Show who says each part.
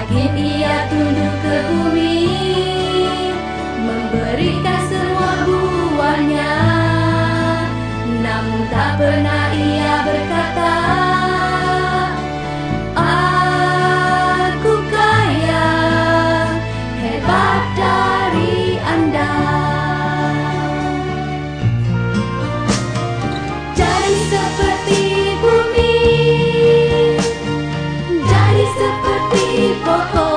Speaker 1: Langit ia tunduk ke bumi, memberikan semua buahnya. Namun tak pernah ia berkata, aku kaya, hebat dari anda. Jadi seperti bumi, jadi seperti pokok